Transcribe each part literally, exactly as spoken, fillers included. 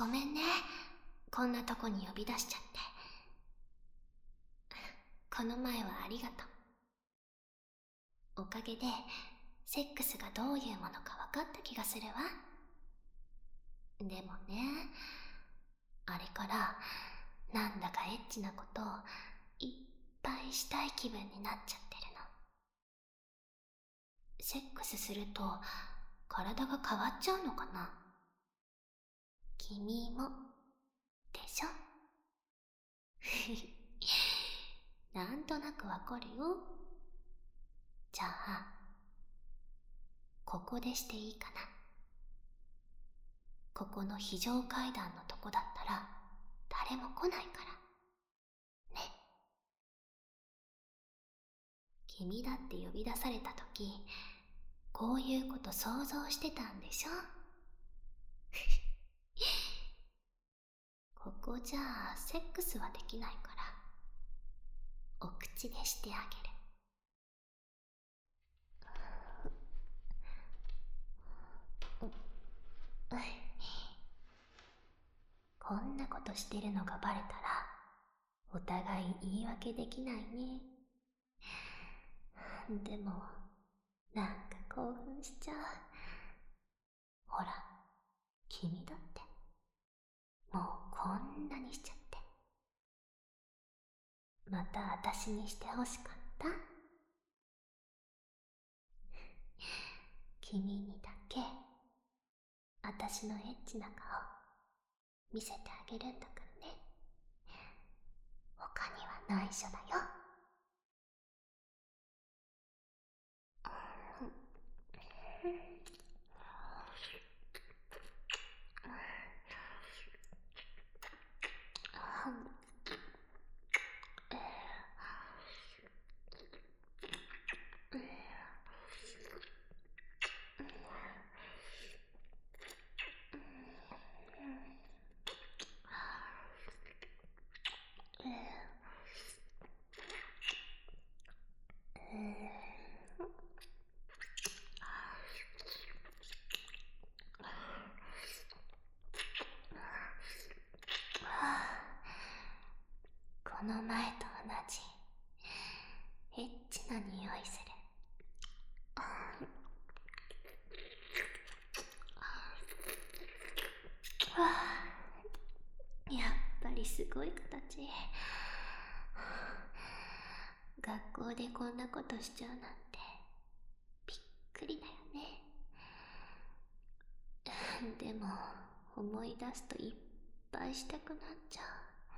ごめんね。こんなとこに呼び出しちゃって。この前はありがとう。おかげで、セックスがどういうものか分かった気がするわ。でもね、あれからなんだかエッチなことをいっぱいしたい気分になっちゃってるの。セックスすると体が変わっちゃうのかな。君もでしょ。なんとなくわかるよ。じゃあここでしていいかな。ここの非常階段のとこだったら誰も来ないからね。君だって呼び出された時、こういうこと想像してたんでしょ。ここじゃあセックスはできないから、お口でしてあげる。こんなことしてるのがバレたらお互い言い訳できないね。でもなんか興奮しちゃう。ほら、君だってもうこんなにしちゃって。また私にしてほしかった？君にだけ私のエッチな顔見せてあげるんだからね。他には内緒だよ。この前と同じエッチな匂いする。やっぱりすごい形。学校でこんなことしちゃうなんてびっくりだよね。でも思い出すといっぱいしたくなっちゃう。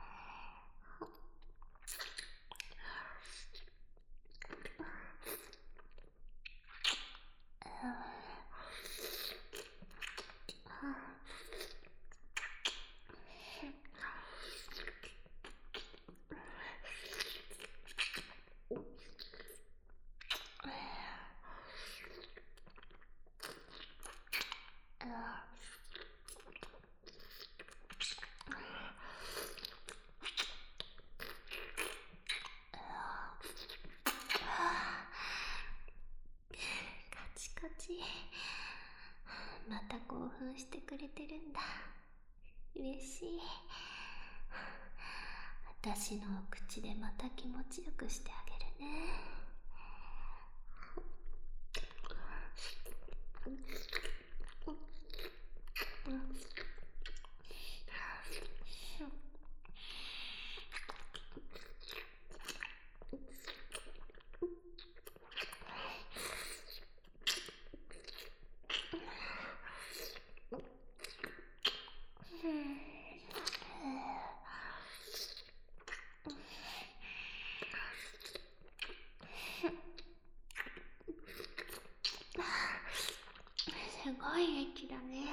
また興奮してくれてるんだ。嬉しい。私のお口でまた気持ちよくしてあげるね。すごいエッチだね。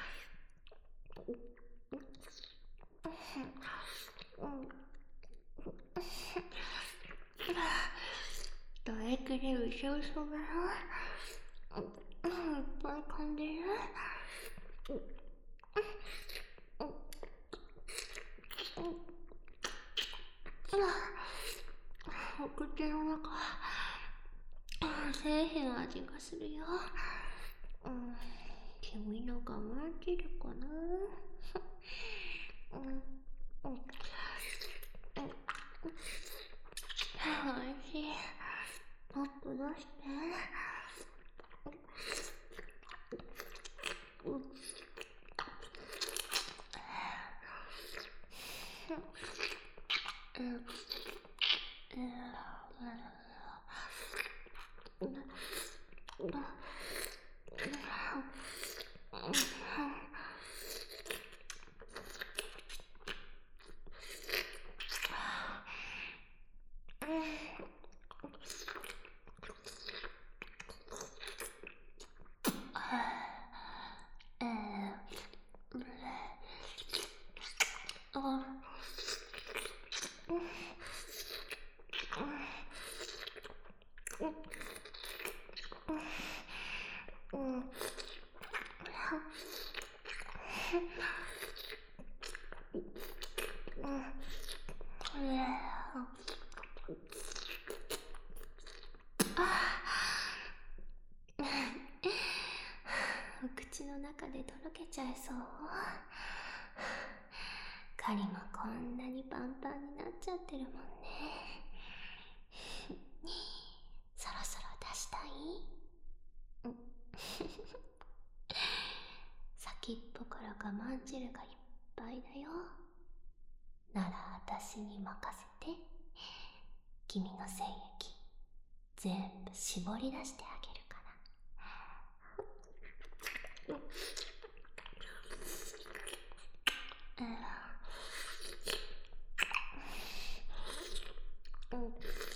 どれくらい嘘嘘だろ。いっぱい噛んでる。お口の中製品味がするよ。うん、気君の我慢汁かな。うんうんうん、おいしい。もっと出して。うんうん口の中でとろけちゃいそう。カリもこんなにパンパンになっちゃってるもんね。そろそろ出したい？先っぽから我慢汁がいっぱいだよ。なら私に任せて。君の精液全部絞り出してあげるから。うん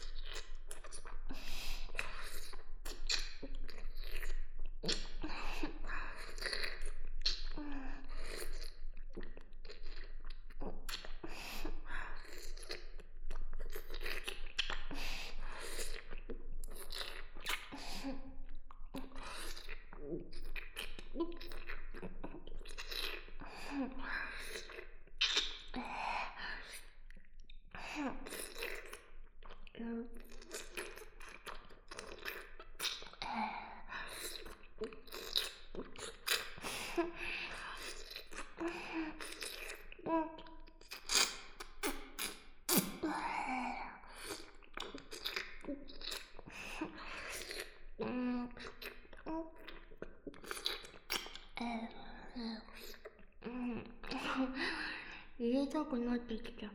入れたくなってきちゃった。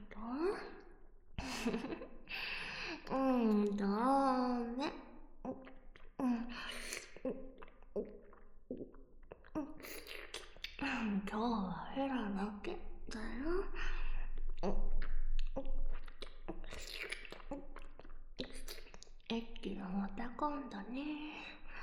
うん、ダメ。うん、今日はヘラだけだよ。駅がまた今度ね。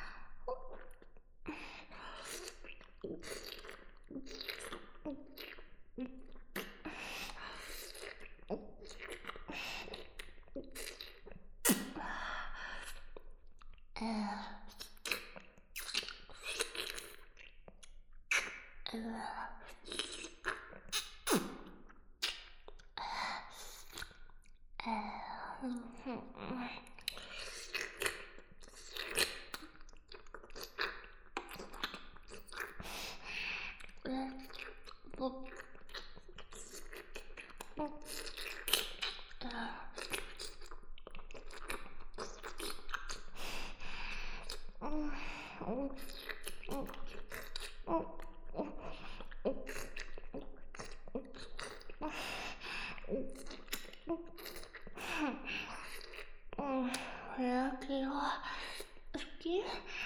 焼きは好き？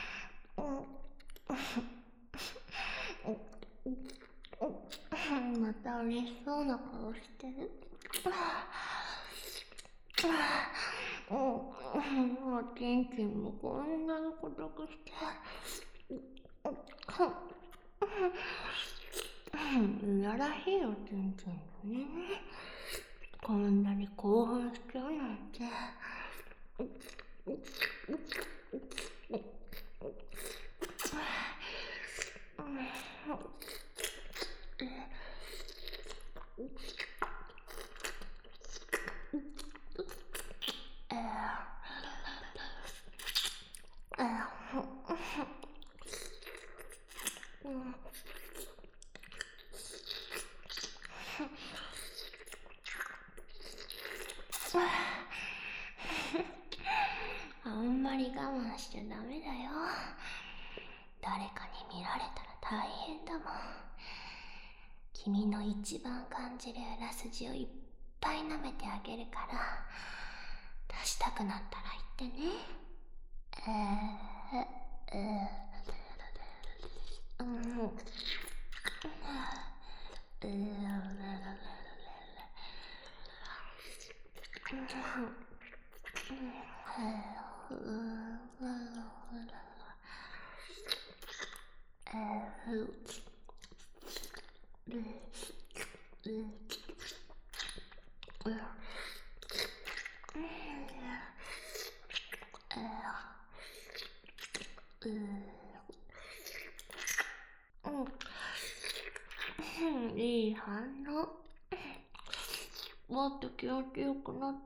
また嬉しそうな顔してる。おちんちんもこんなに硬くして。いやらしいおちんちんね。こんなに興奮しちゃうなんて。うんんまり我慢しちゃダメだよ。誰かに見られたら大変だもん。君の一番感じる裏筋をいっぱい舐めてあげるから、出したくなったら言ってね。えー、えー、うん、えうん、いい反応。もっと気持ちよくなって。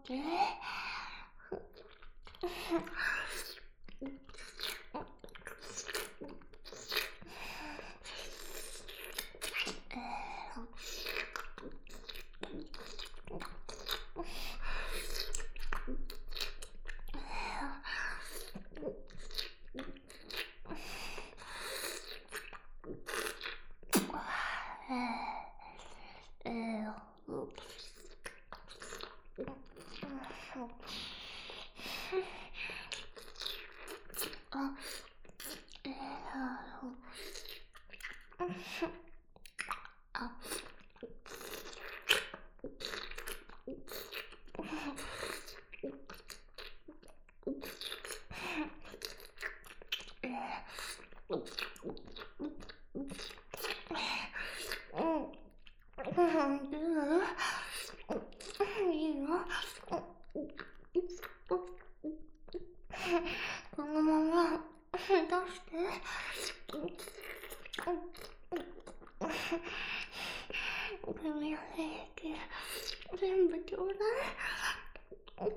いいの？このまま出して。君の精液全部ちょうだい。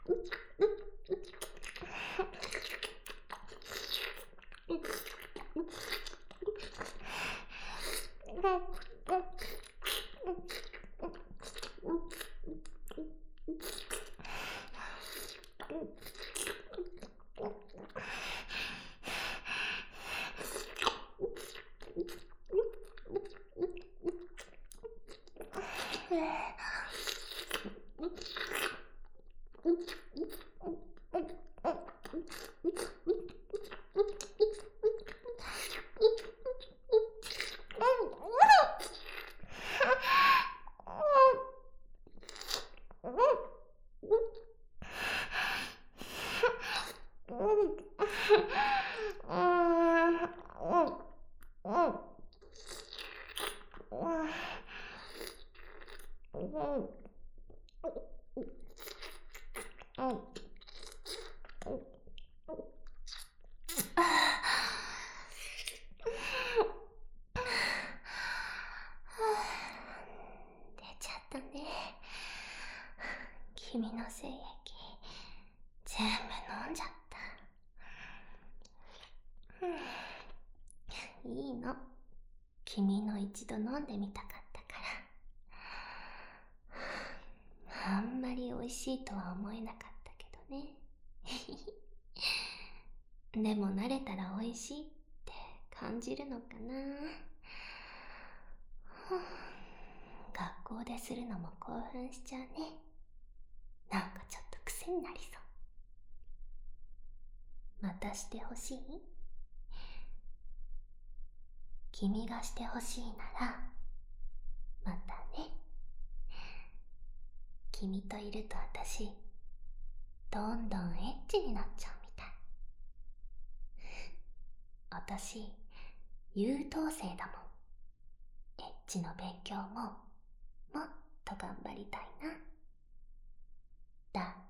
君の精液全部飲んじゃった。うん、いいの。君の一度飲んでみたかったから。あんまり美味しいとは思えなかったけどね。でも慣れたら美味しいって感じるのかな。学校でするのも興奮しちゃうね。なんかちょっと癖になりそう。またしてほしい？君がしてほしいならまたね。君といると私どんどんエッチになっちゃうみたい。私優等生だもん。エッチの勉強ももっと頑張りたいな。だ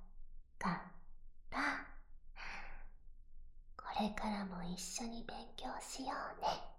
からこれからも一緒に勉強しようね。